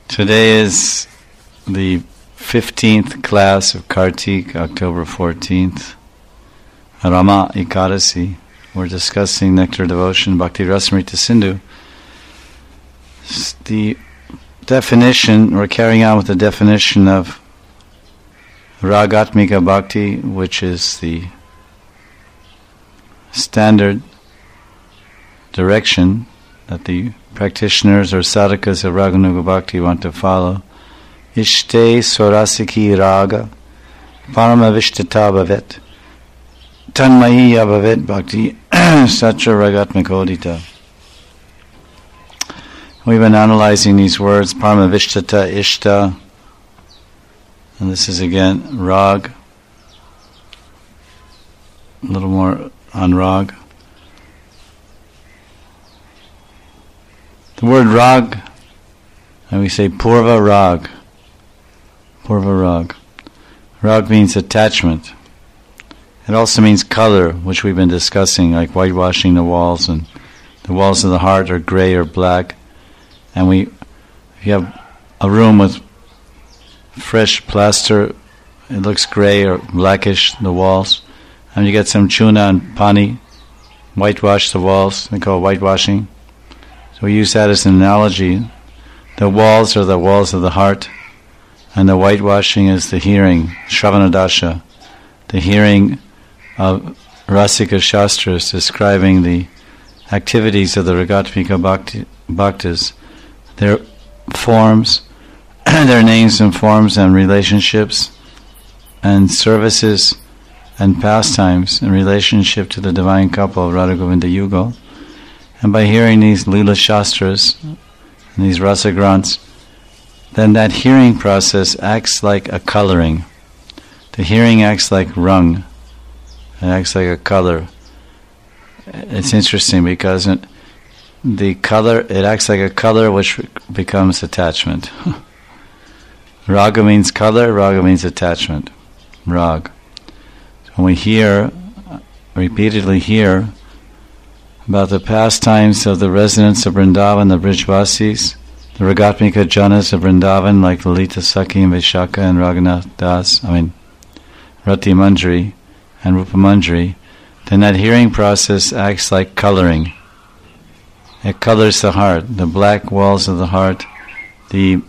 Today is the 15th class of Kartik, October 14th, Rama Ekadasi. We're discussing Nectar Devotion, Bhakti Rasamrita Sindhu. The definition, we're carrying on with the definition of Ragatmika Bhakti, which is the standard direction that the practitioners or sadhakas of Raganuga Bhakti want to follow. Ishte Swarasiki Raga Paramavishtata Bhavet Tanmayi Bhavet Bhakti Satcha Ragatmikodita. We've been analyzing these words, Paramavishtata, Ishta, and this is again Rag, a little more on Rag. The word Rag, and we say Purva Rag. Purva Rag. Rag means attachment. It also means color, which we've been discussing, like whitewashing the walls, and the walls of the heart are gray or black. And if you have a room with fresh plaster, it looks gray or blackish, the walls. And you get some chuna and pani, whitewash the walls, they call it whitewashing. So we use that as an analogy. The walls are the walls of the heart, and the whitewashing is the hearing, Shravanadasha, the hearing of Rasika Shastras describing the activities of the Ragatmika Bhaktas, their forms, their names and forms and relationships and services and pastimes in relationship to the divine couple of Radha Govinda Yugal. And by hearing these Leela Shastras and these Rasa Granths, then that hearing process acts like a coloring. The hearing acts like rung. It acts like a color. It's interesting because it acts like a color which becomes attachment. Raga means color, raga means attachment. Rag. When we repeatedly hear about the pastimes of the residents of Vrindavan, the Brijvasis, the Ragatmika Janas of Vrindavan, like Lalita Sakhi and Vishaka and Raghunath Das, Rati Manjari and Rupa Manjari, then that hearing process acts like coloring. It colors the heart, the black walls of the heart, the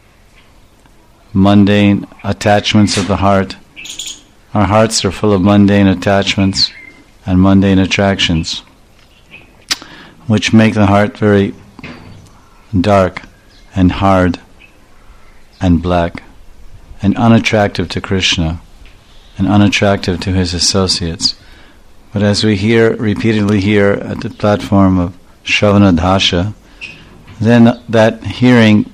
mundane attachments of the heart. Our hearts are full of mundane attachments and mundane attractions, which make the heart very dark and hard and black and unattractive to Krishna and unattractive to his associates. But as we repeatedly hear at the platform of Shravanadasha, then that hearing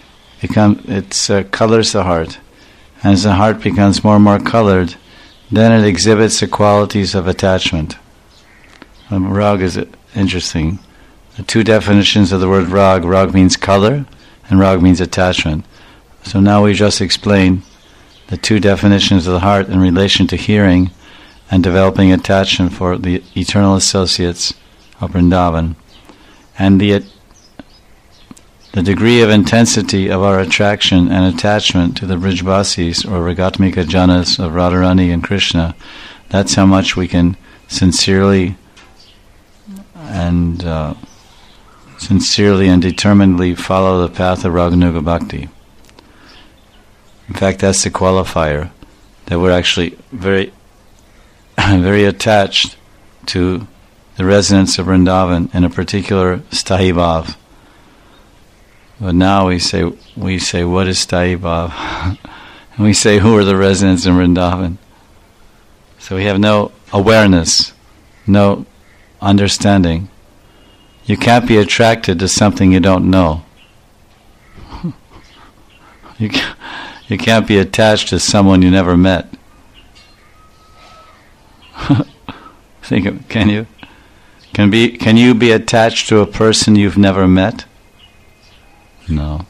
colors the heart. And as the heart becomes more and more colored, then it exhibits the qualities of attachment. Rag is interesting. The two definitions of the word rag. Rag means color, and rag means attachment. So now we just explained the two definitions of the heart in relation to hearing and developing attachment for the eternal associates of Vrindavan. And the degree of intensity of our attraction and attachment to the Brijvasis or Ragatmika Janas of Radharani and Krishna, that's how much we can sincerely and determinedly follow the path of Raganuga Bhakti. In fact, that's the qualifier, that we're actually very, very attached to the residents of Vrindavan in a particular Sthayi Bhav. But now we say, what is Sthayi Bhav? And we say, who are the residents in Vrindavan? So we have no awareness, no understanding. You can't be attracted to something you don't know. You can't be attached to someone you never met. Can you? Can you be attached to a person you've never met? No.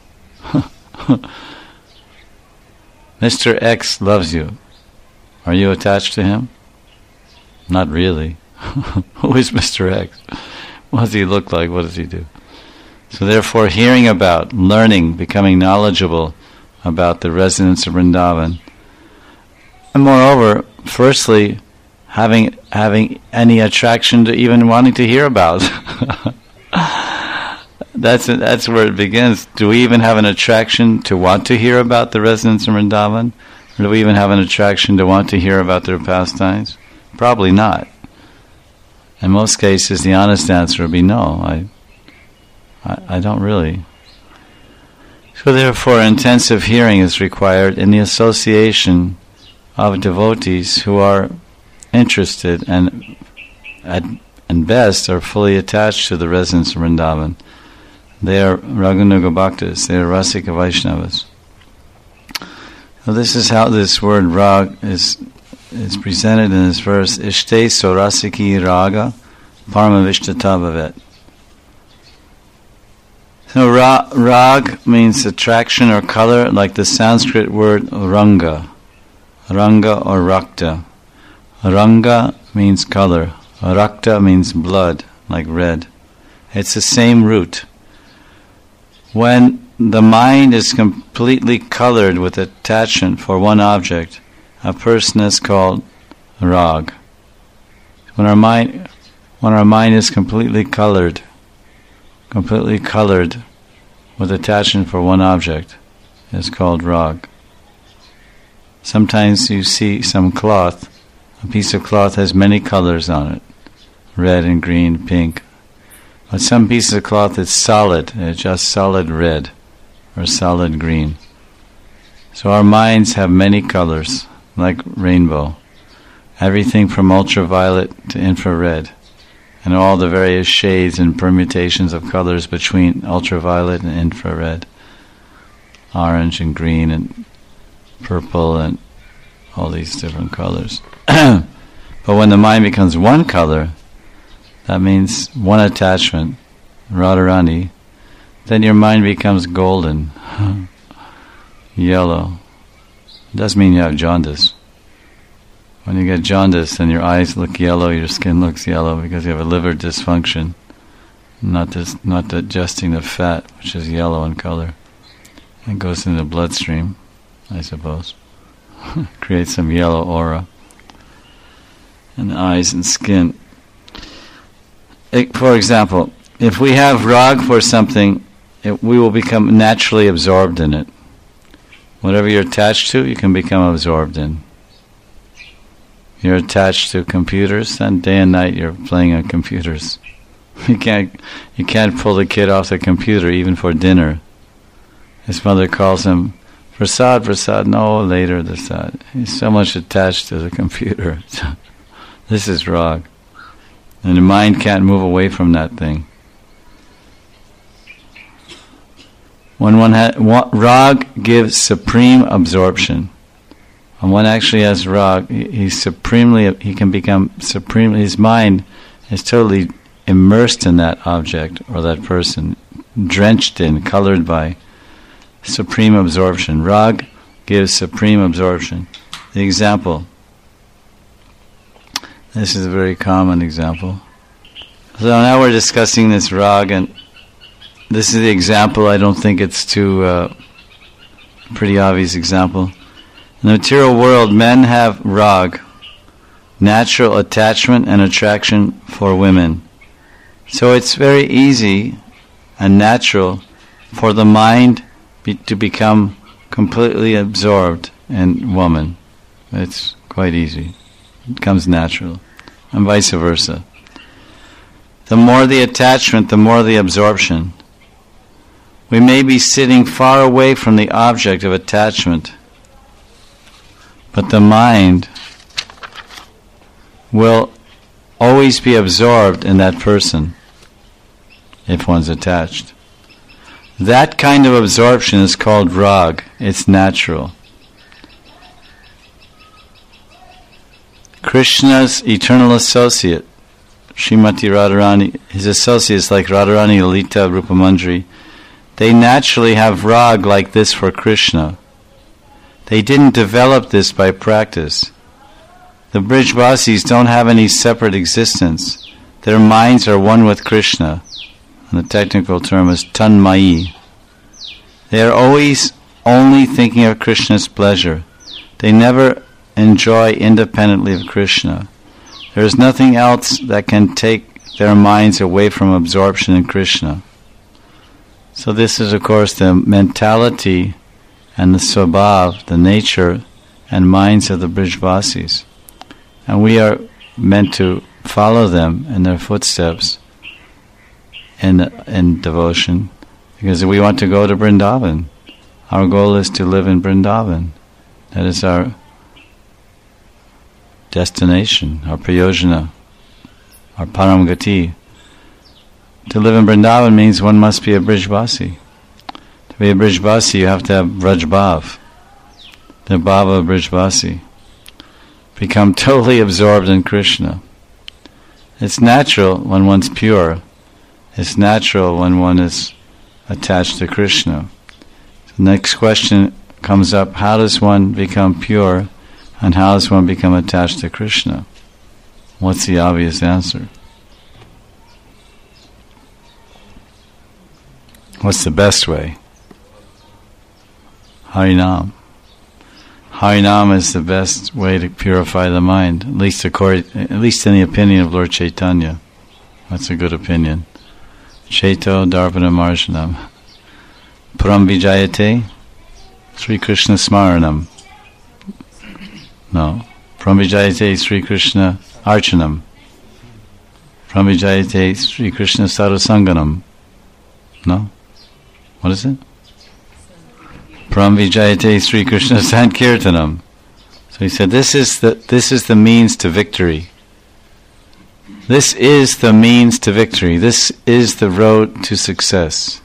Mr. X loves you. Are you attached to him? Not really. Who is Mr. X? What does he look like? What does he do? So therefore, hearing about, learning, becoming knowledgeable about the residents of Vrindavan, and moreover, firstly, having any attraction to even wanting to hear about. That's where it begins. Do we even have an attraction to want to hear about the residents of Vrindavan? Or do we even have an attraction to want to hear about their pastimes? Probably not. In most cases, the honest answer would be no. I don't really. So therefore, intensive hearing is required in the association of devotees who are interested and at best are fully attached to the residents of Vrindavan. They are Raganuga Bhaktas, they are Rasika Vaishnavas. So this is how this word rag is presented in this verse. Ishte sorasiki raga paramavishta bhavet. So rag means attraction or color, like the Sanskrit word ranga. Ranga or rakta. Ranga means color. Rakta means blood, like red. It's the same root. When the mind is completely colored with attachment for one object, a person is called rag. When our mind is completely colored with attachment for one object, it's called rag. Sometimes you see some cloth, a piece of cloth has many colors on it, red and green, pink. But some pieces of cloth is solid, it's just solid red or solid green. So our minds have many colors, like rainbow. Everything from ultraviolet to infrared, and all the various shades and permutations of colors between ultraviolet and infrared, orange and green and purple and all these different colors. But when the mind becomes one color, that means one attachment, Radharani, then your mind becomes golden, yellow. It doesn't mean you have jaundice. When you get jaundice, then your eyes look yellow, your skin looks yellow because you have a liver dysfunction, not digesting the fat, which is yellow in color. It goes into the bloodstream, I suppose. Creates some yellow aura in the eyes and skin. For example, if we have rag for something, we will become naturally absorbed in it. Whatever you're attached to, you can become absorbed in. You're attached to computers, and day and night you're playing on computers. You can't pull the kid off the computer even for dinner. His mother calls him, Prasad, no, later, Prasad. He's so much attached to the computer. This is rag. And the mind can't move away from that thing. When rag gives supreme absorption. When one actually has rag, he can become supremely, his mind is totally immersed in that object or that person, drenched in, colored by supreme absorption. Rag gives supreme absorption. The example. This is a very common example. So now we're discussing this rag, and this is the example. I don't think it's too pretty obvious example. In the material world, men have rag, natural attachment and attraction for women. So it's very easy and natural for the mind to become completely absorbed in woman. It's quite easy. It comes natural. And vice versa. The more the attachment, the more the absorption. We may be sitting far away from the object of attachment, but the mind will always be absorbed in that person if one's attached. That kind of absorption is called rag. It's natural. Krishna's eternal associate, Srimati Radharani, his associates like Radharani, Lalita, Rupamandri, they naturally have rag like this for Krishna. They didn't develop this by practice. The Brijvasis don't have any separate existence. Their minds are one with Krishna. and the technical term is tanmayi. They are always only thinking of Krishna's pleasure. They never enjoy independently of Krishna. There is nothing else that can take their minds away from absorption in Krishna. So this is, of course, the mentality and the swabhav, the nature and minds of the Brijvasis. And we are meant to follow them in their footsteps in devotion, because we want to go to Vrindavan. Our goal is to live in Vrindavan. That is our destination, our prayojana, our paramgati. To live in Vrindavan means one must be a Brijvasi. To be a Brijvasi, you have to have Vrajbhav, the bhava of Brijvasi. Become totally absorbed in Krishna. It's natural when one's pure. It's natural when one is attached to Krishna. The next question comes up, how does one become pure and how does one become attached to Krishna? What's the obvious answer? What's the best way? Harinam. Harinam is the best way to purify the mind, at least in the opinion of Lord Chaitanya. That's a good opinion. Chaito Darpana Marjanam. Param Vijayate Sri Krishna Smaranam. No. Param Vijayate Sri Krishna Archanam. Param Vijayate Sri Krishna Sadhusanganam. No? What is it? Param Vijayate Sri Krishna Sankirtanam. So he said, this is the means to victory. This is the means to victory. This is the road to success.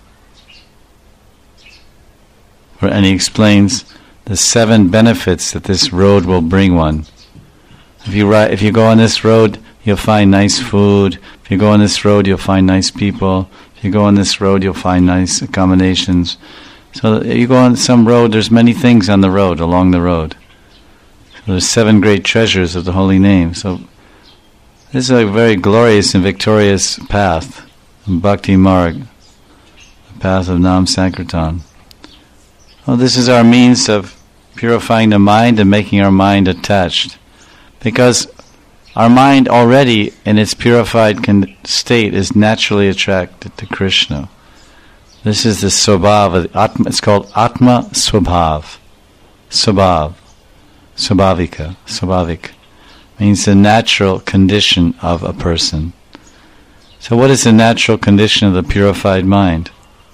And he explains the 7 benefits that this road will bring one. If you go on this road, you'll find nice food. If you go on this road, you'll find nice people. If you go on this road, you'll find nice accommodations. So you go on some road, there's many things on the road, along the road. So there's 7 great treasures of the holy name. So this is a very glorious and victorious path, Bhakti Marg, the path of Nam Sankirtan. Well, this is our means of purifying the mind and making our mind attached. Because our mind already, in its purified state, is naturally attracted to Krishna. This is the swabhav. It's called Atma Swabhav. Swabhav. Swabhavika. Swabhavik. Means the natural condition of a person. So what is the natural condition of the purified mind?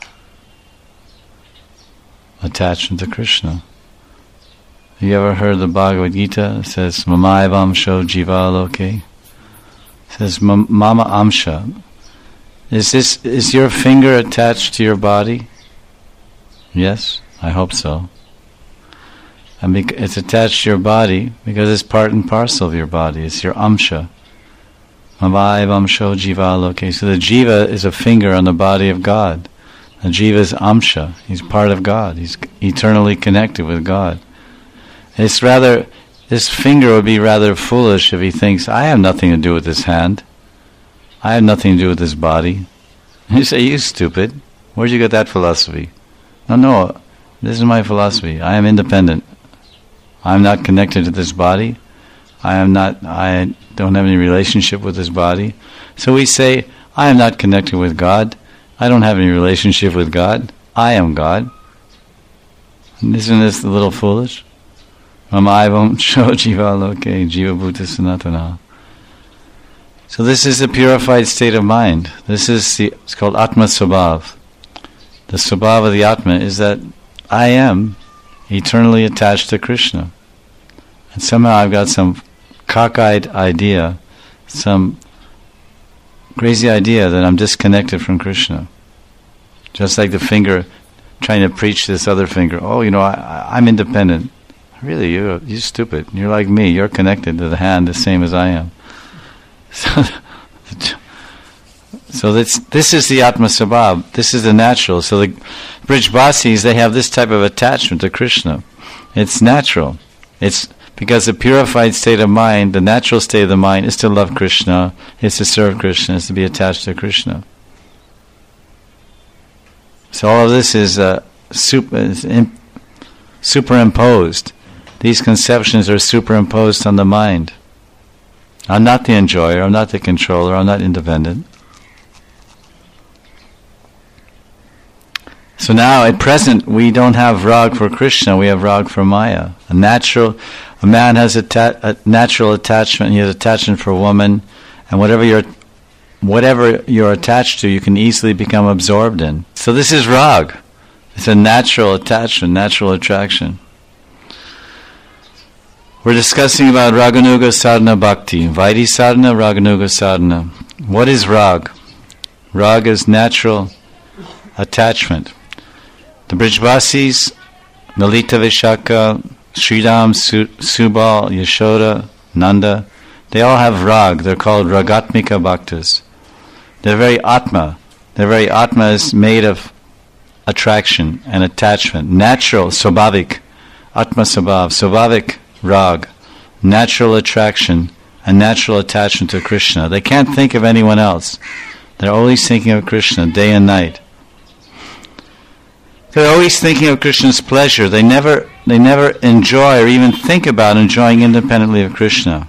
Attachment to Krishna. Have you ever heard the Bhagavad Gita? It says, Mama Amsho Jiva Loke. It says, Mama Amsha. Is your finger attached to your body? Yes, I hope so. And it's attached to your body because it's part and parcel of your body. It's your amsha. Mavaiv amsho jiva loke. So the jiva is a finger on the body of God. The jiva is amsha. He's part of God. He's eternally connected with God. This finger would be rather foolish if he thinks, I have nothing to do with this hand. I have nothing to do with this body. You say, you stupid. Where'd you get that philosophy? No, this is my philosophy. I am independent. I'm not connected to this body. I don't have any relationship with this body. So we say, I am not connected with God. I don't have any relationship with God. I am God. And isn't this a little foolish? Mamaivam sho jiva loke jiva bhuta sanatana. So this is the purified state of mind. It's called Atma Swabhav. The Swabhav of the Atma is that I am eternally attached to Krishna. And somehow I've got some cockeyed idea, some crazy idea that I'm disconnected from Krishna. Just like the finger trying to preach this other finger. Oh, I'm independent. Really, you're stupid. You're like me. You're connected to the hand the same as I am. So this is the Atma Swabhav. This is the natural. So the Brijvasis, they have this type of attachment to Krishna. It's natural. It's because the purified state of mind, the natural state of the mind, is to love Krishna, is to serve Krishna, is to be attached to Krishna. So all of this is superimposed. These conceptions are superimposed on the mind. I'm not the enjoyer, I'm not the controller, I'm not independent. So now, at present, we don't have rag for Krishna, we have rag for Maya. A man has a natural attachment, he has attachment for a woman, and whatever you're attached to, you can easily become absorbed in. So this is rag. It's a natural attachment, natural attraction. We're discussing about Raganuga Sadhana Bhakti. Vaidhi Sadhana, Raganuga Sadhana. What is rag? Rag is natural attachment. The Brijvasis, Lalita Vishaka, Sridham, Subal, Yashoda, Nanda, they all have rag. They're called Ragatmika Bhaktas. Their very Atma is made of attraction and attachment. Natural, Swabhavik, Atma Swabhav, Swabhavik rag, natural attraction and natural attachment to Krishna. They can't think of anyone else. They're always thinking of Krishna day and night. They're always thinking of Krishna's pleasure. They never enjoy or even think about enjoying independently of Krishna.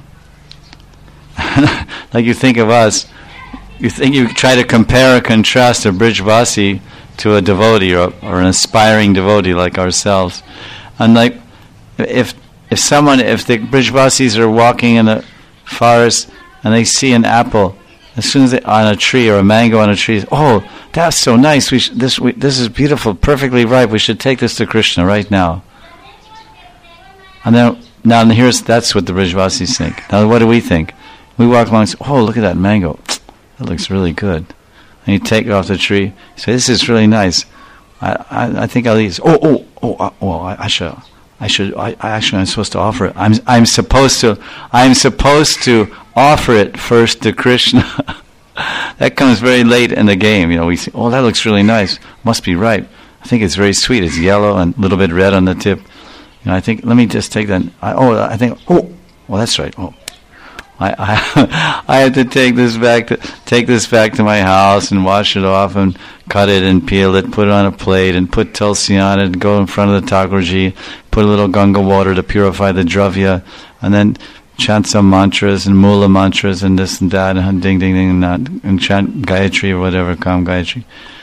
Like you think of us, you try to compare or contrast a Brijvasi to a devotee or an aspiring devotee like ourselves. And like if the Brijvasis are walking in a forest and they see an apple, as soon as on a tree or a mango on a tree, oh, that's so nice. This is beautiful, perfectly ripe. We should take this to Krishna right now. And then that's what the Brijvasis think. Now what do we think? We walk along and say, oh, look at that mango. That looks really good. And you take it off the tree. You say, this is really nice. I think I'll eat this. I'm supposed to offer it. I'm supposed to offer it first to Krishna. That comes very late in the game. We say, oh, that looks really nice. Must be ripe. I think it's very sweet. It's yellow and a little bit red on the tip. I think, let me just take that. That's right. Oh, I have to take this back to my house and wash it off and cut it and peel it, put it on a plate and put tulsi on it and go in front of the Thakurji, put a little Ganga water to purify the dravya, and then chant some mantras and mula mantras and this and that and ding ding ding and chant Gayatri or whatever, Kam Gayatri.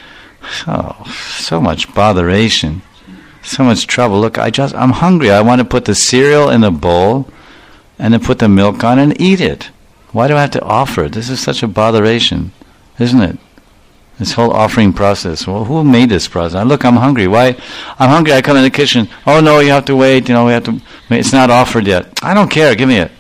So much botheration, so much trouble. Look, I'm hungry. I want to put the cereal in a bowl and then put the milk on and eat it. Why do I have to offer it? This is such a botheration, isn't it? This whole offering process. Well, who made this process? Look, I'm hungry. Why? I'm hungry. I come in the kitchen. Oh no, you have to wait. We have to. It's not offered yet. I don't care. Give me it.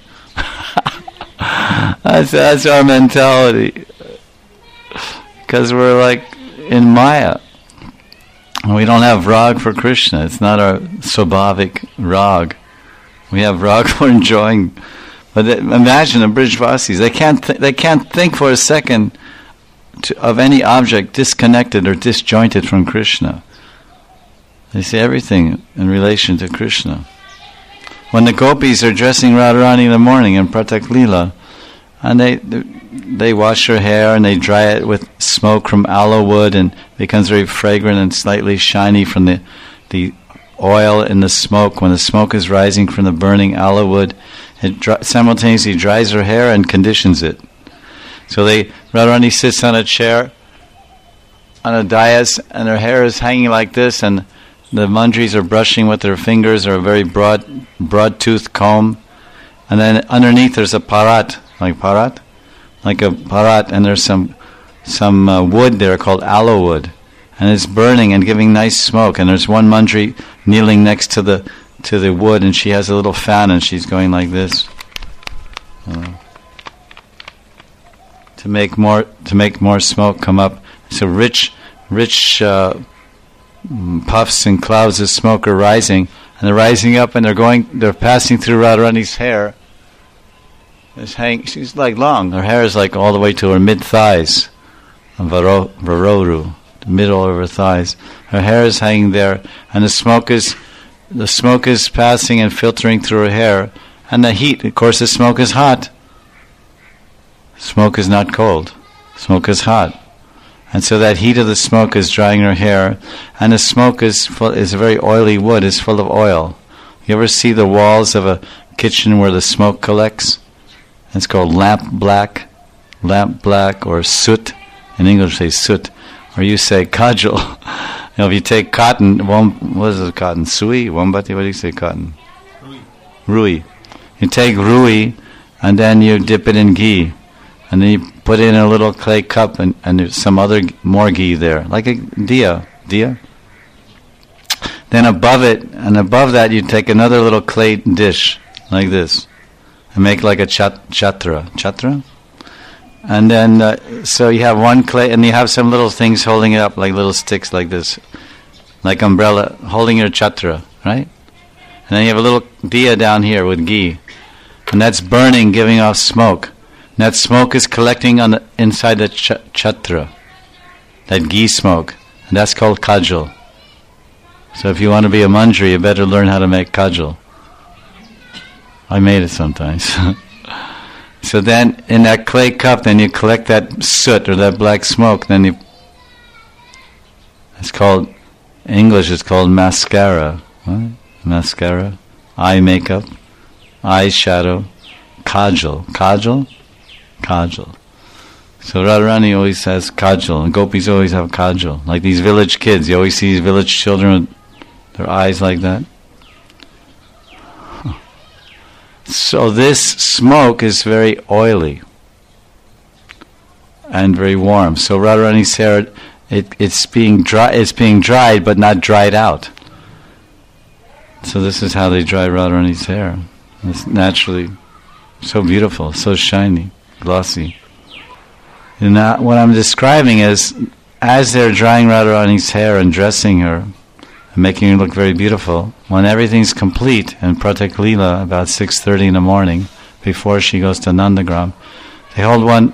That's our mentality. Because we're like in Maya. We don't have rag for Krishna. It's not our Swabhavik rag. We have rag for enjoying. But imagine the Brijvasis. They can't think for a second of any object disconnected or disjointed from Krishna. They see everything in relation to Krishna. When the gopis are dressing Radharani in the morning in Pratak Lila, and they wash her hair and they dry it with smoke from aloe wood and it becomes very fragrant and slightly shiny from the oil in the smoke. When the smoke is rising from the burning aloe wood, it simultaneously dries her hair and conditions it. So Radharani sits on a chair, on a dais, and her hair is hanging like this, and the mandris are brushing with their fingers, or a very broad-toothed comb. And then underneath there's a parat, and there's some wood there called aloe wood, and it's burning and giving nice smoke. And there's one mandri kneeling next to the wood, and she has a little fan, and she's going like this. To make more smoke come up. So rich puffs and clouds of smoke are rising, and they're rising up, and they're passing through Radharani's hair. She's like long. Her hair is like all the way to her mid thighs, varoru, the middle of her thighs. Her hair is hanging there, and the smoke is passing and filtering through her hair, and the heat. Of course, the smoke is hot. Smoke is not cold. Smoke is hot. And so that heat of the smoke is drying her hair, and the smoke is a very oily wood, is full of oil. You ever see the walls of a kitchen where the smoke collects? It's called lamp black, or soot. In English, say soot, or you say kajal. If you take cotton, what is it? Cotton sui, wombati. What do you say? Cotton, rui. You take rui, and then you dip it in ghee, and then you put it in a little clay cup, and there's some other more ghee there, like a diya. Then above it, and above that, you take another little clay dish, like this, and make like a chatra. And then, so you have one clay, and you have some little things holding it up, like little sticks like this, like umbrella, holding your chatra, right? And then you have a little diya down here with ghee, and that's burning, giving off smoke. And that smoke is collecting on the inside the chatra, that ghee smoke, and that's called kajal. So if you want to be a manjari, you better learn how to make kajal. I made it sometimes. So then, in that clay cup, then you collect that soot or that black smoke. Then it's called, in English, it's called mascara. What? Mascara, eye makeup, eye shadow, kajal. Kajal. So Radharani always has kajal, and gopis always have kajal. Like these village kids, you always see these village children with their eyes like that. So this smoke is very oily and very warm. So Radharani's hair, it's being dried, but not dried out. So this is how they dry Radharani's hair. It's naturally so beautiful, so shiny, glossy. And now what I'm describing is, as they're drying Radharani's hair and dressing her, and making her look very beautiful, when everything's complete in Pratak Leela, about 6:30 in the morning, before she goes to Nandagram, they hold one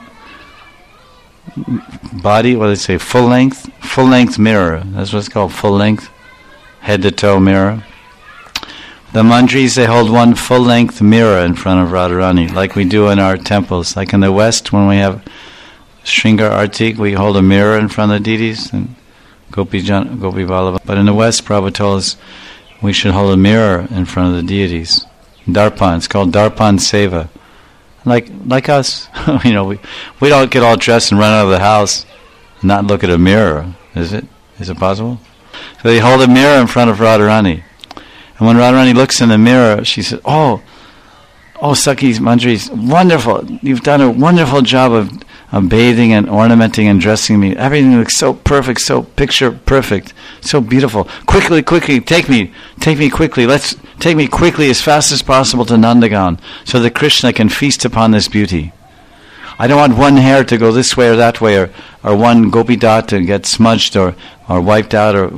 body, what do they say, full length mirror. That's what it's called, full length, head to toe mirror. The manjaris, they hold one full length mirror in front of Radharani, like we do in our temples. Like in the West, when we have Shringar Artik, we hold a mirror in front of the deities, and Gopi Vallabha. But in the West, Prabhupada told us we should hold a mirror in front of the deities. Darpan, it's called Darpan Seva. Like us, we don't get all dressed and run out of the house and not look at a mirror, is it? Is it possible? So they hold a mirror in front of Radharani. And when Radharani looks in the mirror, she says, Oh, Sakis, Manjaris, wonderful. You've done a wonderful job of bathing and ornamenting and dressing me. Everything looks so perfect, so picture perfect, so beautiful. Quickly, take me quickly. Take me quickly as fast as possible to Nandagan so that Krishna can feast upon this beauty. I don't want one hair to go this way or that way, or one gopi dot to get smudged or wiped out or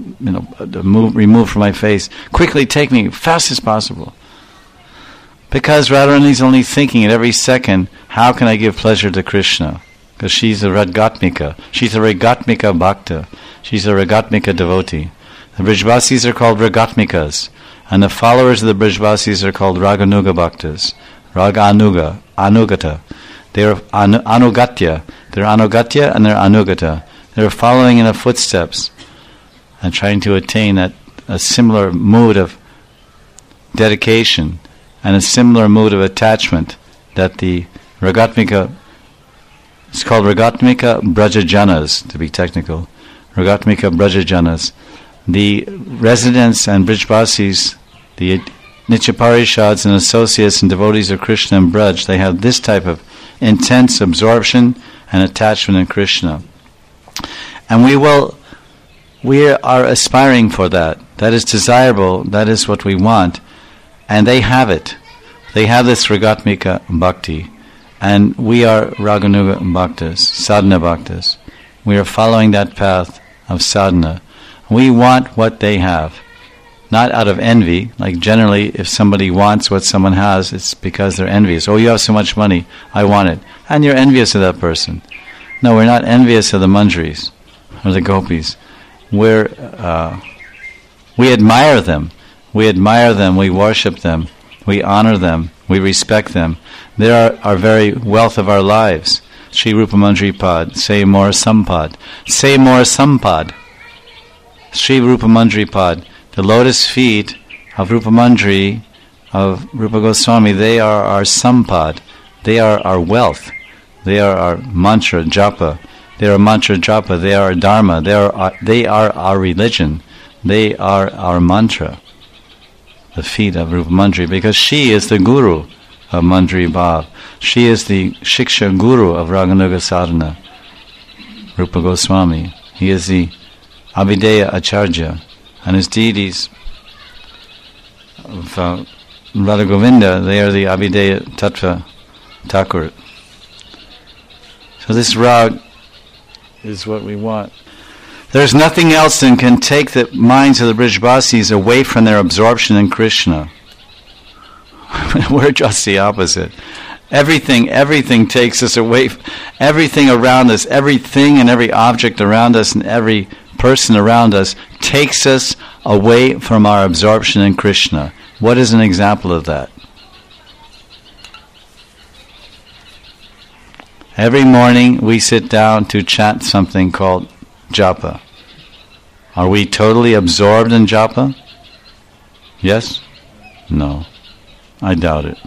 removed from my face. Quickly, take me fast as possible. Because Radharani's only thinking at every second, how can I give pleasure to Krishna? Because she's a Ragatmika. She's a Ragatmika Bhakta. She's a Ragatmika devotee. The Brijvasis are called Ragatmikas, and the followers of the Brijvasis are called Raganuga Bhaktas. Anugata. They're Anugatya. They're Anugatya and they're Anugata. They're following in the footsteps and trying to attain a similar mood of dedication and a similar mood of attachment that the Ragatmika, it's called Ragatmika Brajajanas, to be technical. Ragatmika Brajajanas. The residents and Brijvasis, the Nityaparishads and associates and devotees of Krishna and Braj, they have this type of intense absorption and attachment in Krishna. And we are aspiring for that. That is desirable, that is what we want. And they have it. They have this Ragatmika Bhakti. And we are Raganuga Bhaktas, Sadhana Bhaktas. We are following that path of sadhana. We want what they have. Not out of envy. Like generally, if somebody wants what someone has, it's because they're envious. Oh, you have so much money, I want it. And you're envious of that person. No, we're not envious of the manjaris or the gopis. We admire them. We admire them, we worship them, we honor them, we respect them. They are our very wealth of our lives. Sri Rupa Manjari Pad. Say more Sampad. Say more Sampad. Sri Rupa Manjari Pad. The lotus feet of Rupa Manjari, of Rupa Goswami, they are our Sampad. They are our wealth. They are our mantra japa. They are mantra japa. They are our dharma. They are our religion. They are our mantra. The feet of Rupa Manjari, because she is the guru of Manjari Bhav. She is the Shiksha Guru of Raganuga Sadhana. Rupa Goswami. He is the Abhideya Acharya. And his deities of Radha Govinda, they are the Abhideya Tattva Thakur. So this rag is what we want. There's nothing else that can take the minds of the Brijvasis away from their absorption in Krishna. We're just the opposite. Everything takes us away. Everything around us, everything and every object around us and every person around us takes us away from our absorption in Krishna. What is an example of that? Every morning we sit down to chant something called japa. Are we totally absorbed in japa? Yes? No. I doubt it.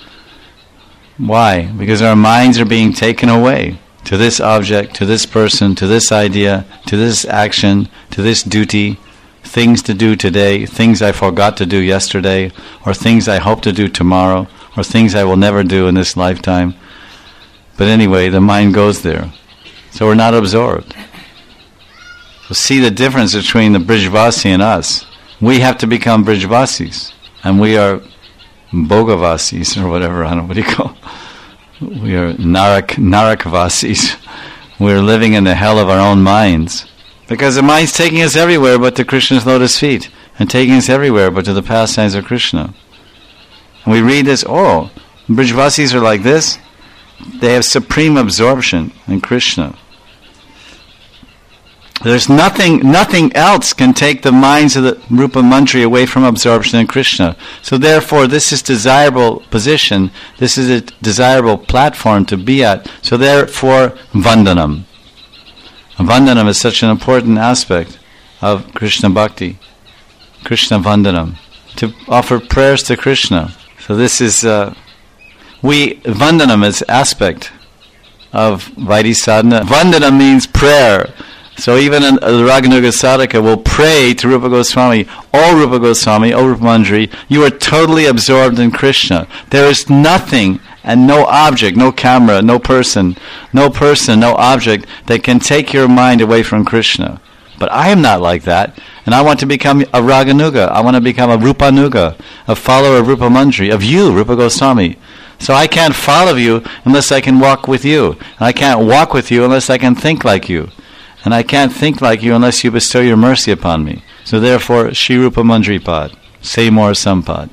Why? Because our minds are being taken away to this object, to this person, to this idea, to this action, to this duty, things to do today, things I forgot to do yesterday, or things I hope to do tomorrow, or things I will never do in this lifetime. But anyway, the mind goes there. So we're not absorbed. So see the difference between the Brijvasi and us. We have to become Brijvasis, and we are Bhogavasis, or whatever, I don't know, what do you call it? We are Narakvasis. We're living in the hell of our own minds. Because the mind's taking us everywhere but to Krishna's lotus feet, and taking us everywhere but to the pastimes of Krishna. And we read this, Brijvasis are like this. They have supreme absorption in Krishna. There's nothing else can take the minds of the Rupa Manjari away from absorption in Krishna. So therefore, this is desirable position. This is a desirable platform to be at. So therefore, Vandanam. Vandanam is such an important aspect of Krishna Bhakti. Krishna Vandanam. To offer prayers to Krishna. So this is... Vandanam is aspect of Vaidhi Sadhana. Vandana means prayer. So even the Raganuga Sadhaka will pray to Rupa Goswami, O Rupa Goswami, O Rupa Manjari, you are totally absorbed in Krishna. There is nothing and no object, no camera, no person, no object that can take your mind away from Krishna. But I am not like that, and I want to become a Raganuga. I want to become a Rupanuga, a follower of Rupa Manjari, of you, Rupa Goswami. So I can't follow you unless I can walk with you. And I can't walk with you unless I can think like you. And I can't think like you unless you bestow your mercy upon me. So therefore, Sri Rupa Manjari Pad. Say more Sampad.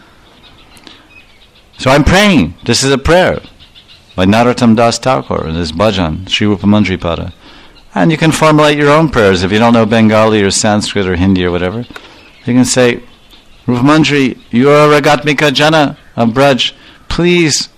So I'm praying. This is a prayer by Narottam Das Thakur in this bhajan, Sri Rupa Manjari Pada. And you can formulate your own prayers if you don't know Bengali or Sanskrit or Hindi or whatever. You can say, Rupa Manjari, you are Ragatmika Jana of Braj. Please,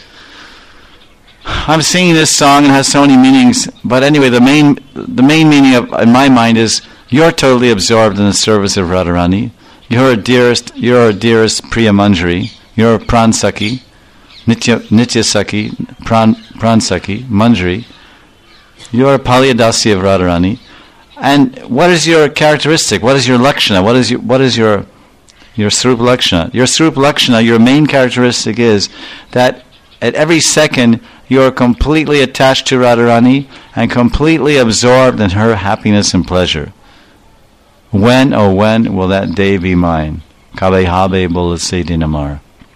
I'm singing this song and it has so many meanings, but anyway, the main meaning in my mind is you're totally absorbed in the service of Radharani. You're a dearest Priya Manjari. You're a Pransaki, Nitya Saki, Pransaki, Manjari. You're a Paliyadasi of Radharani. And what is your characteristic? What is your lakshana? What is your Swarup Lakshana? Your Swarup Lakshana, your main characteristic is that at every second you are completely attached to Radharani and completely absorbed in her happiness and pleasure. When, oh when, will that day be mine? Kabe habe bolase dinamar.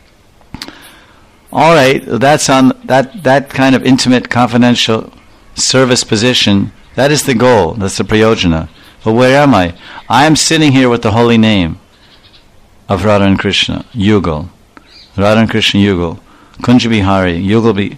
All right, that's on that kind of intimate, confidential service position. That is the goal. That's the prayojana. But where am I? I am sitting here with the holy name of Radha and Krishna, Yugal. Radha and Krishna Yugal. Kunja Bihari, Yugal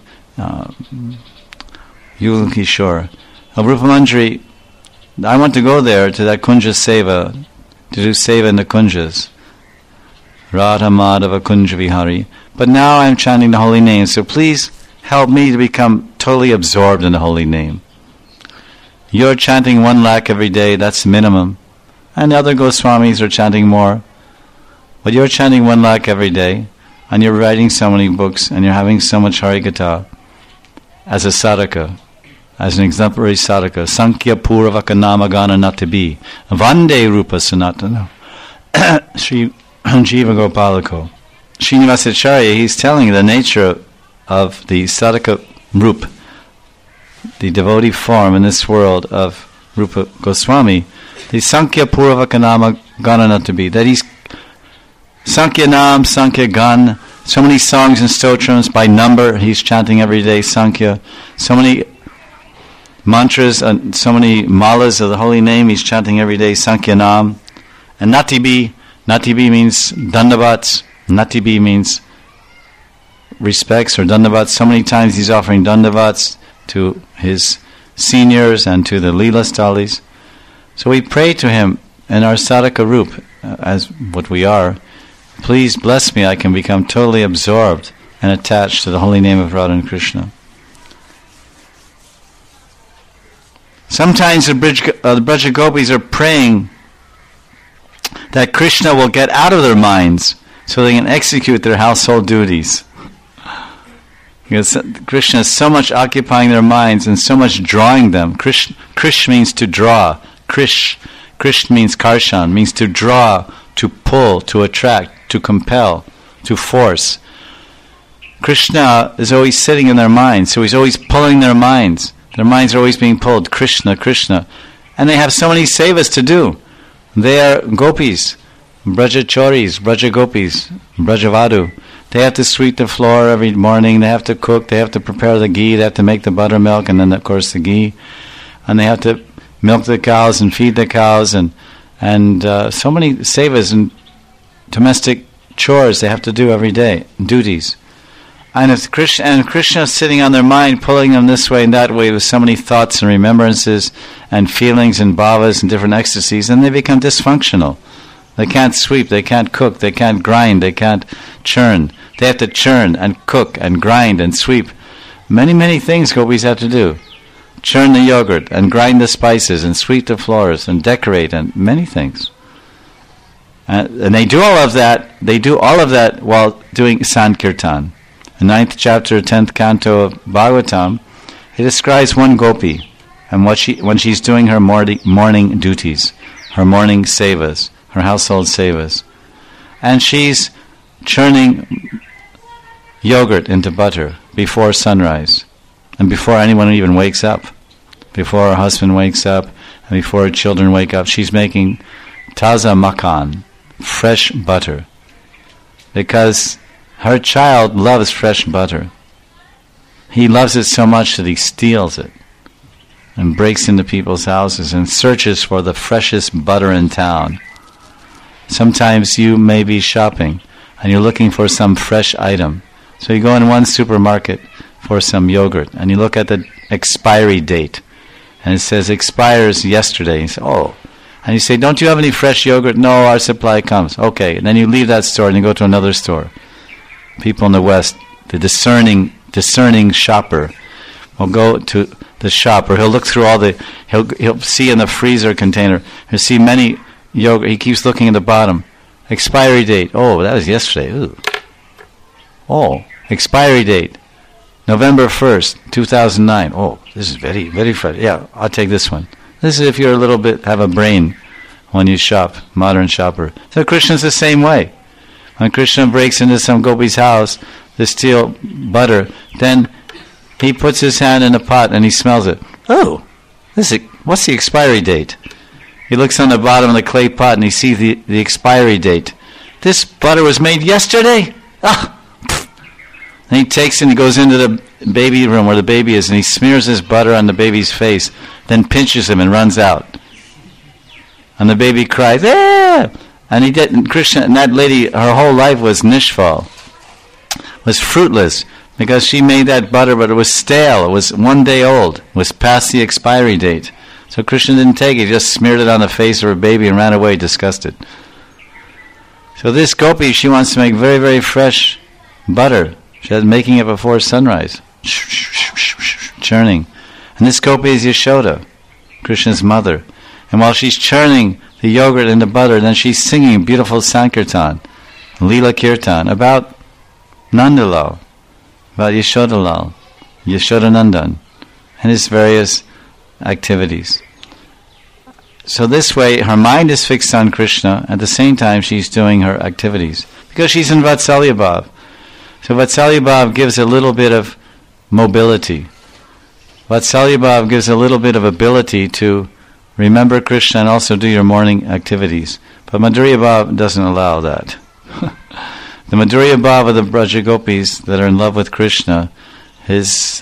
Kishore. Rupa Manjari, I want to go there to that Kunja Seva, to do Seva in the Kunjas. Radha Madhava Kunja Vihari. But now I'm chanting the holy name, so please help me to become totally absorbed in the holy name. You're chanting 1 lakh every day, that's minimum. And the other Goswamis are chanting more. But you're chanting 1 lakh every day, and you're writing so many books, and you're having so much Harikatha as a sadhaka, as an exemplary sadhaka. Sankhya Purvaka Namagana Natabi Vande Rupa Sanatana. Sri Jiva Gopalako. Srinivasacharya, he's telling the nature of the sadhaka Rup, the devotee form in this world of Rupa Goswami, the Sankhya Purvaka Namagana Natabi, that he's Sankhya Nam, Sankhya Gan, so many songs and stotrams by number, he's chanting every day, Sankhya, so many mantras and so many malas of the holy name, he's chanting every day, Sankhya Nam. And Natibi means dandavats, Natibi means respects or dandavats. So many times he's offering dandavats to his seniors and to the Leela Stalis. So we pray to him in our sadhaka Rup, as what we are, please bless me, I can become totally absorbed and attached to the holy name of Radha and Krishna. Sometimes the Braja Gopis are praying that Krishna will get out of their minds so they can execute their household duties. Because Krishna is so much occupying their minds and so much drawing them. Krish means to draw. Krish means karshan, means to draw, to pull, to attract, to compel, to force. Krishna is always sitting in their minds, so he's always pulling their minds. Their minds are always being pulled, Krishna, Krishna. And they have so many sevas to do. They are gopis, brajachoris, braja gopis, brajavadu. They have to sweep the floor every morning, they have to cook, they have to prepare the ghee, they have to make the buttermilk and then of course the ghee. And they have to milk the cows and feed the cows and so many sevas and domestic chores they have to do every day, duties. And if Krishna is sitting on their mind, pulling them this way and that way with so many thoughts and remembrances and feelings and bhavas and different ecstasies, then they become dysfunctional. They can't sweep, they can't cook, they can't grind, they can't churn. They have to churn and cook and grind and sweep. Many, many things gopis have to do. Churn the yogurt and grind the spices and sweep the floors and decorate and many things. And they do all of that. They do all of that while doing Sankirtan. The 9th chapter, 10th canto of Bhagavatam, it describes one gopi and when she's doing her morning duties, her morning sevas, her household sevas, and she's churning yogurt into butter before sunrise and before anyone even wakes up, before her husband wakes up and before her children wake up. She's making taza makan, fresh butter, because her child loves fresh butter. He loves it so much that he steals it and breaks into people's houses and searches for the freshest butter in town. Sometimes you may be shopping and you're looking for some fresh item. So you go in one supermarket for some yogurt and you look at the expiry date and it says expires yesterday. You say, oh. And you say, don't you have any fresh yogurt? No, our supply comes. Okay. And then you leave that store and you go to another store. People in the West, the discerning shopper will go to the shop, or he'll look through he'll see in the freezer container, he'll see many yogurt, he keeps looking at the bottom. Expiry date, oh, that was yesterday. Ooh. Oh, expiry date, November 1st, 2009. Oh, this is very, very fresh. Yeah, I'll take this one. This is if you're have a brain when you shop, modern shopper. So Krishna's the same way. When Krishna breaks into some gopi's house to steal butter, then he puts his hand in a pot and he smells it. Oh, what's the expiry date? He looks on the bottom of the clay pot and he sees the expiry date. This butter was made yesterday? Ah! And he takes it and he goes into the baby room where the baby is and he smears his butter on the baby's face, then pinches him and runs out. And the baby cries, ah! And he did. And Krishna and that lady, her whole life was nishfal, was fruitless, because she made that butter, but it was stale. It was 1 day old. It was past the expiry date. So Krishna didn't take it. He just smeared it on the face of her baby and ran away disgusted. So this gopi, she wants to make very, very fresh butter. She's making it before sunrise. churning. And this gopi is Yashoda, Krishna's mother. And while she's churning the yogurt in the butter, then she's singing beautiful Sankirtan, Leela Kirtan, about Nandalal, about Yashodalal, Yashodanandan, and his various activities. So this way, her mind is fixed on Krishna. At the same time, she's doing her activities. Because she's in Vatsalya Bhav. So Vatsalya Bhav gives a little bit of mobility. Vatsalya Bhav gives a little bit of ability to remember Krishna and also do your morning activities. But Madhurya Bhav doesn't allow that. The Madhurya Bhav of the Braja Gopis that are in love with Krishna, his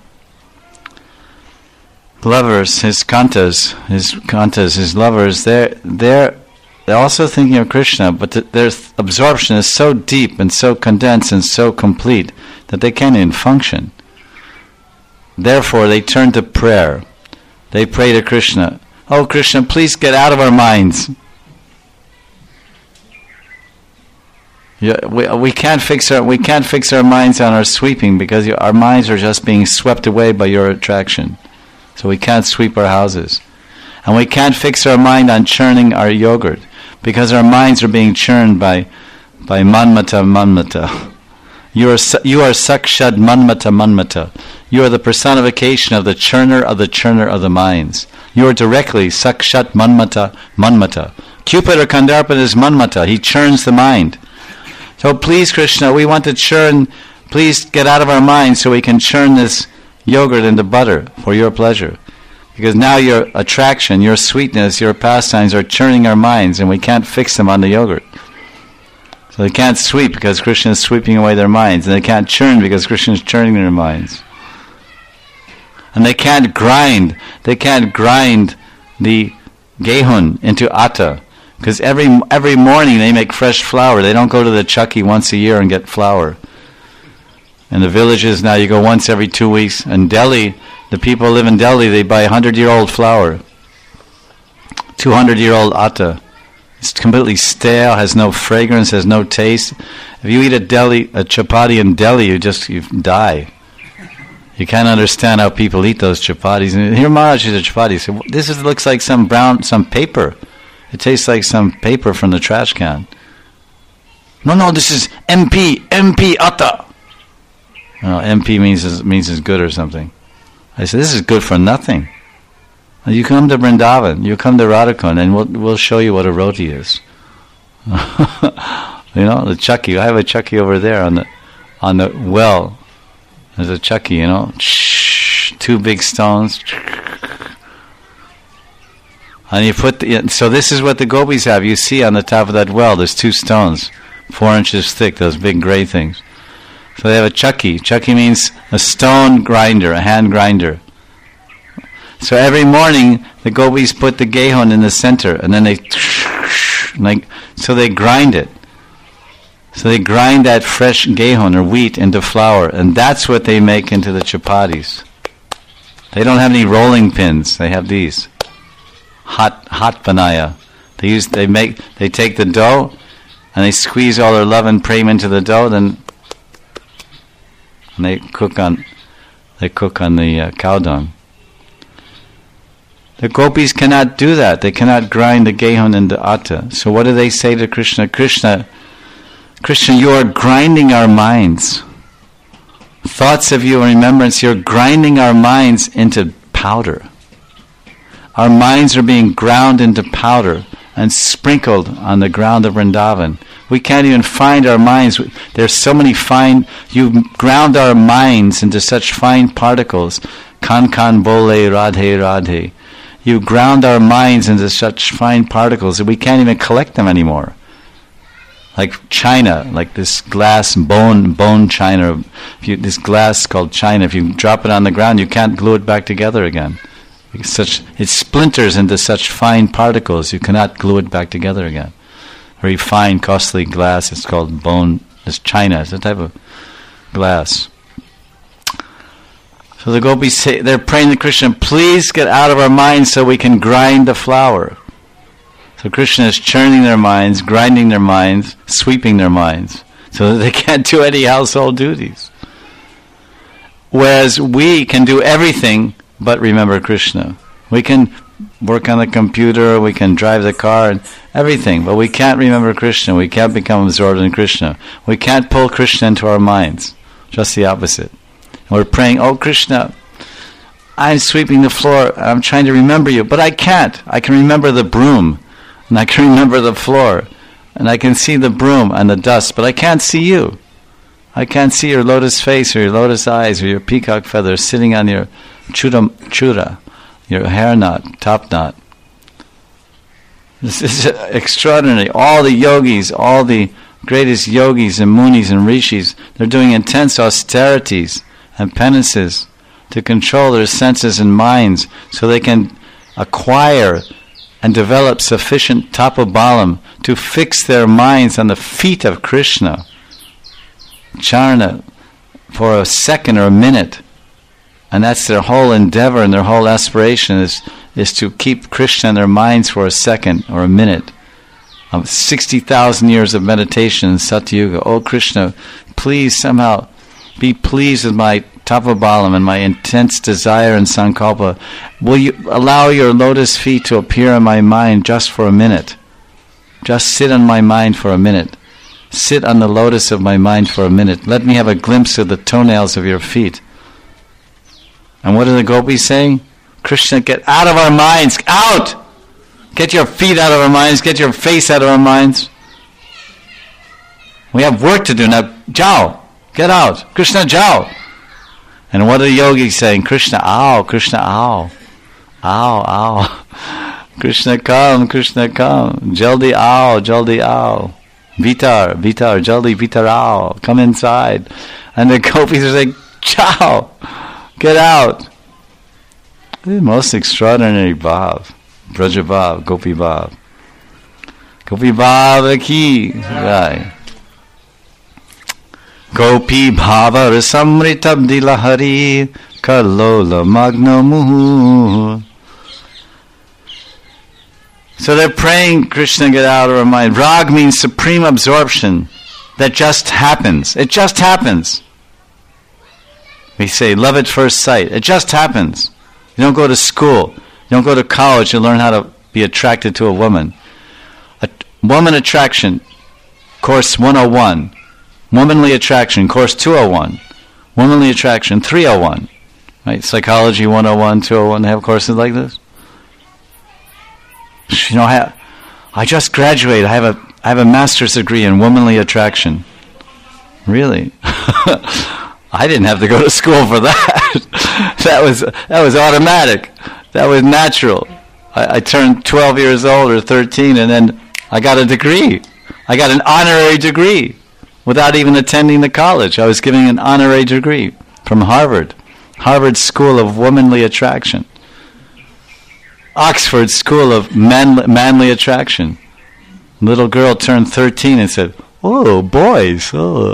lovers, his kantas, his lovers, they're also thinking of Krishna, but their absorption is so deep and so condensed and so complete that they can't even function. Therefore, they turn to prayer. They pray to Krishna. Oh, Krishna, please get out of our minds. We can't fix our minds on our sweeping because our minds are just being swept away by your attraction. So we can't sweep our houses. And we can't fix our mind on churning our yogurt because our minds are being churned by manmata. You are sakshad manmata. You are the personification of the churner of the minds. You are directly sakshat manmata. Cupid or Kandarpan is manmata. He churns the mind. So please, Krishna, we want to churn. Please get out of our minds so we can churn this yogurt into butter for your pleasure. Because now your attraction, your sweetness, your pastimes are churning our minds and we can't fix them on the yogurt. So they can't sweep because Krishna is sweeping away their minds. And they can't churn because Krishna is churning their minds. And they can't grind. They can't grind the gehun into atta. Because every morning they make fresh flour. They don't go to the chakki once a year and get flour. In the villages now you go once every 2 weeks. In Delhi, the people who live in Delhi, they buy 100-year-old flour. 200-year-old atta. It's completely stale, has no fragrance, has no taste. If you eat a chapati in Delhi, you die. You can't understand how people eat those chapatis. And here Maharaj is a chapati. So this looks like some paper. It tastes like some paper from the trash can. No, this is MP atta. MP means it's good or something. I said, this is good for nothing. You come to Vrindavan, you come to Radhakund, and we'll show you what a roti is. The chakki. I have a chakki over there on the well. There's a chakki, 2 big stones. And you put so this is what the gopis have. You see on the top of that well, there's 2 stones, 4 inches thick, those big gray things. So they have a chakki. Chakki means a stone grinder, a hand grinder. So every morning, the gopis put the gehun in the center, and then they grind it. So they grind that fresh gehun or wheat into flour, and that's what they make into the chapatis. They don't have any rolling pins. They have these hot banaya. They take the dough, and they squeeze all their love and prem into the dough, and they cook on the cow dung. The gopis cannot do that. They cannot grind the gehun into atta. So what do they say to Krishna? Krishna, you are grinding our minds. Thoughts of you and remembrance, you're grinding our minds into powder. Our minds are being ground into powder and sprinkled on the ground of Vrindavan. We can't even find our minds. There's so many you ground our minds into such fine particles. Kan bole, radhe radhe. You ground our minds into such fine particles that we can't even collect them anymore. Like china, like this glass bone china. This glass called china, if you drop it on the ground, you can't glue it back together again. It splinters into such fine particles, you cannot glue it back together again. Very fine, costly glass, it's called bone, it's china, it's a type of glass. So the gopis say, they're praying to Krishna, please get out of our minds so we can grind the flour. So Krishna is churning their minds, grinding their minds, sweeping their minds, so that they can't do any household duties. Whereas we can do everything but remember Krishna. We can work on the computer, we can drive the car, and everything, but we can't remember Krishna. We can't become absorbed in Krishna. We can't pull Krishna into our minds. Just the opposite. And we're praying, oh Krishna, I'm sweeping the floor, and I'm trying to remember you, but I can't. I can remember the broom, and I can remember the floor, and I can see the broom and the dust, but I can't see you. I can't see your lotus face or your lotus eyes or your peacock feathers sitting on your chura, your hair knot, top knot. This is extraordinary. All the yogis, all the greatest yogis and munis and rishis, they're doing intense austerities and penances to control their senses and minds so they can acquire and develop sufficient tapobalam to fix their minds on the feet of Krishna, Charana, for a second or a minute. And that's their whole endeavor and their whole aspiration is to keep Krishna in their minds for a second or a minute. 60,000 years of meditation in Satyuga. Oh Krishna, please somehow be pleased with my tapobalam and my intense desire and sankalpa. Will you allow your lotus feet to appear in my mind just for a minute? Just sit on my mind for a minute. Sit on the lotus of my mind for a minute. Let me have a glimpse of the toenails of your feet. And what are the gopis saying? Krishna, get out of our minds. Out! Get your feet out of our minds. Get your face out of our minds. We have work to do now. Jao! Get out. Krishna, jao! And what are the yogis saying? Krishna, ow! Krishna, ow! Ow, ow! Krishna, come! Krishna, come! Jaldi, ow! Jaldi, ow! Vitar, jaldi, vitar, ow! Come inside. And the gopis are saying, jao! Get out! The most extraordinary bhav. Braja bhav, gopi bhav. Gopi bhav ki jai. Gopi bhava rasamritab dilahari kalola magna muhu. So they're praying, Krishna, get out of our mind. Rag means supreme absorption that just happens. It just happens. We say love at first sight. It just happens. You don't go to school. You don't go to college to learn how to be attracted to a woman. Woman attraction, course 101. Womanly attraction, course 201. Womanly attraction, 301. Right? Psychology 101, 201. They have courses like this. You know, I just graduated. I have a master's degree in womanly attraction. Really? I didn't have to go to school for that. That was automatic. That was natural. I turned 12 years old or 13, and then I got a degree. I got an honorary degree without even attending the college. I was giving an honorary degree from Harvard School of Womanly Attraction, Oxford School of Manly Attraction. Little girl turned 13 and said, "Oh, boys,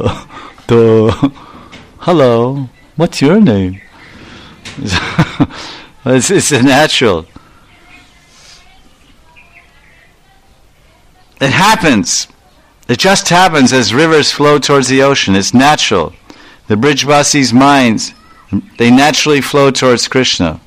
hello, what's your name?" It's natural. It happens. It just happens as rivers flow towards the ocean. It's natural. The Brijvasis' minds, they naturally flow towards Krishna.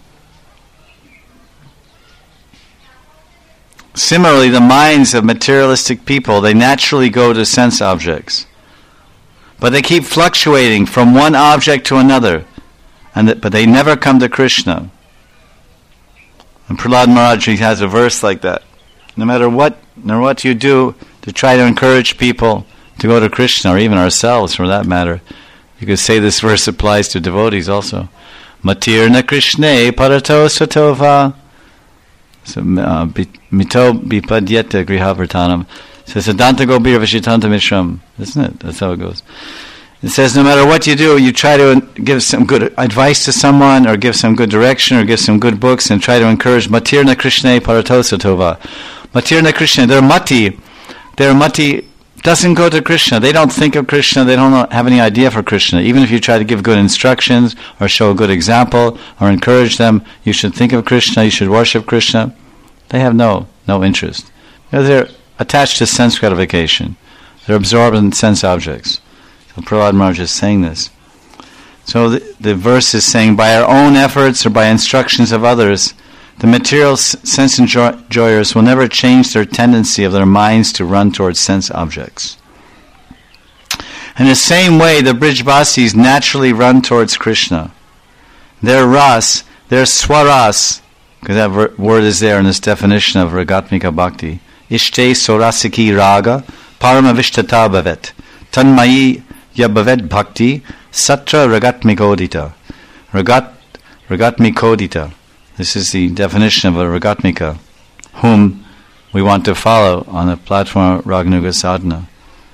Similarly, the minds of materialistic people, they naturally go to sense objects. But they keep fluctuating from one object to another, but they never come to Krishna. And Prahlad Maharaj, he has a verse like that. No matter what you do to try to encourage people to go to Krishna, or even ourselves for that matter, you could say this verse applies to devotees also. Matirna Krishne parato satova. So, mito bipadyeta grihavartanam. It says, Siddhanta gobir vashitanta mishram. Isn't it? That's how it goes. It says, no matter what you do, you try to give some good advice to someone, or give some good direction, or give some good books, and try to encourage Matirna Krishna Paratosatova. Matirna Krishna, their mati doesn't go to Krishna. They don't think of Krishna. They don't have any idea for Krishna. Even if you try to give good instructions, or show a good example, or encourage them, you should think of Krishna, you should worship Krishna. They have no interest. They're attached to sense gratification. They're absorbed in sense objects. So Prahlad Maharaj is saying this. So the verse is saying, by our own efforts or by instructions of others, the material sense enjoyers will never change their tendency of their minds to run towards sense objects. In the same way, the Brijbasis naturally run towards Krishna. Their ras, their swaras, because that word is there in this definition of Ragatmika Bhakti, Ishte Sorasiki Raga, Paramavishtata Bhavet, Tanmayi Yabhavet Bhakti, Satra Ragatmikodita. Ragatmikodita. This is the definition of a Ragatmika, whom we want to follow on the platform of Raganuga Sadhana.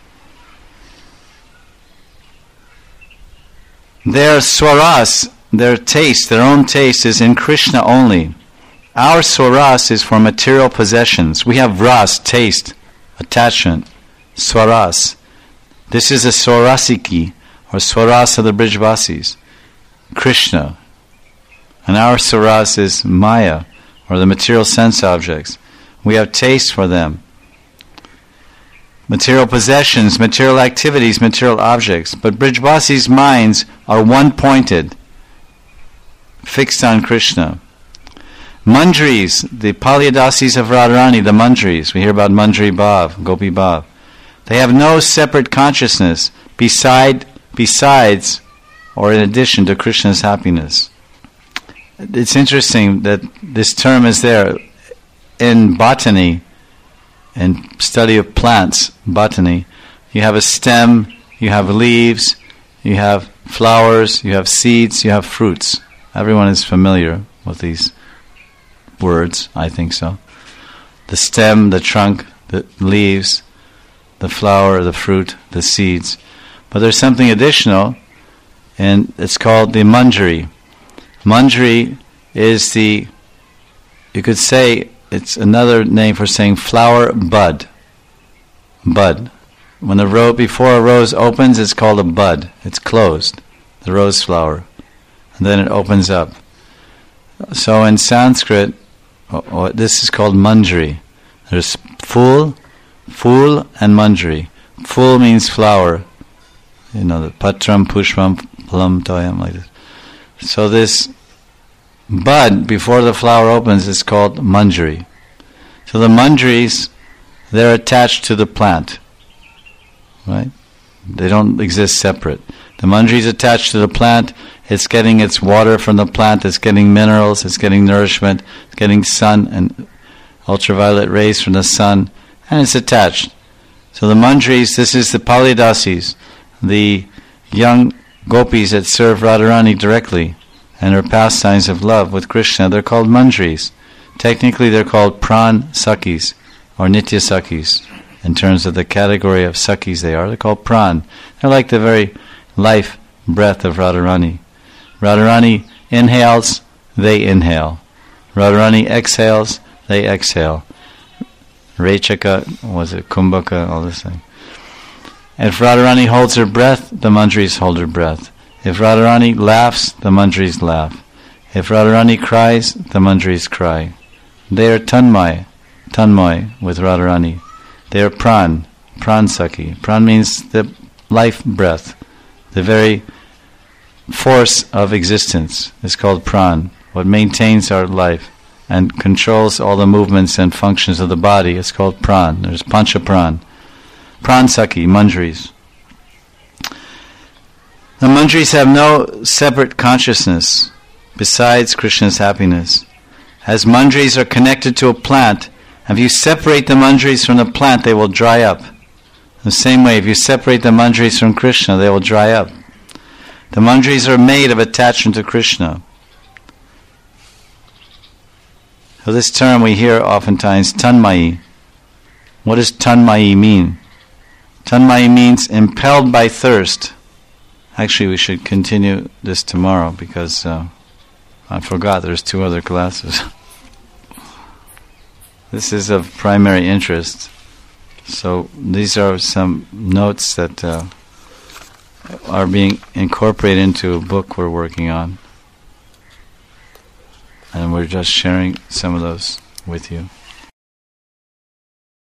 Their swaras, their taste, their own taste is in Krishna only. Our swaras is for material possessions. We have ras, taste, attachment, swaras. This is a swarasiki, or swaras of the Brijbasis, Krishna. And our swaras is Maya, or the material sense objects. We have taste for them. Material possessions, material activities, material objects. But Brijbasis' minds are one-pointed, fixed on Krishna. Manjaris, the Palyadasis of Radharani, the Manjaris, we hear about Manjari Bhav, Gopi Bhav. They have no separate consciousness besides or in addition to Krishna's happiness. It's interesting that this term is there in botany, in study of plants, botany. You have a stem, you have leaves, you have flowers, you have seeds, you have fruits. Everyone is familiar with these words, I think so. The stem, the trunk, the leaves, the flower, the fruit, the seeds. But there's something additional, and it's called the manjari. Manjari is you could say, it's another name for saying flower bud. Bud. When before a rose opens, it's called a bud. It's closed, the rose flower. And then it opens up. So in Sanskrit, this is called manjari. There's fool and manjari. Fool means flower. You know, the patram, pushpam, phalam, toyam, like this. So this bud, before the flower opens, is called manjari. So the manjaris, they're attached to the plant. Right? They don't exist separate. The manjari is attached to the plant. It's getting its water from the plant. It's getting minerals. It's getting nourishment. It's getting sun and ultraviolet rays from the sun. And it's attached. So the manjaris, this is the Palyadasis, the young gopis that serve Radharani directly and her pastimes of love with Krishna. They're called manjaris. Technically they're called pran sakis or nitya sakis. In terms of the category of sakis they're called pran. They're like the very life breath of Radharani. Radharani inhales, they inhale. Radharani exhales, they exhale. Rechaka, Kumbhaka, all this thing. If Radharani holds her breath, the manjaris hold her breath. If Radharani laughs, the manjaris laugh. If Radharani cries, the manjaris cry. They are tanmay with Radharani. They are pran saki. Pran means the life breath. The very force of existence is called pran. What maintains our life and controls all the movements and functions of the body is called pran. There's pancha pran. Pran saki, manjaris. The manjaris have no separate consciousness besides Krishna's happiness. As manjaris are connected to a plant, if you separate the manjaris from the plant, they will dry up. The same way, if you separate the manjaris from Krishna, they will dry up. The manjaris are made of attachment to Krishna. So this term we hear oftentimes, tanmayi. What does tanmayi mean? Tanmayi means impelled by thirst. Actually, we should continue this tomorrow because I forgot there's 2 other classes. This is of primary interest. So these are some notes that are being incorporated into a book we're working on. And we're just sharing some of those with you.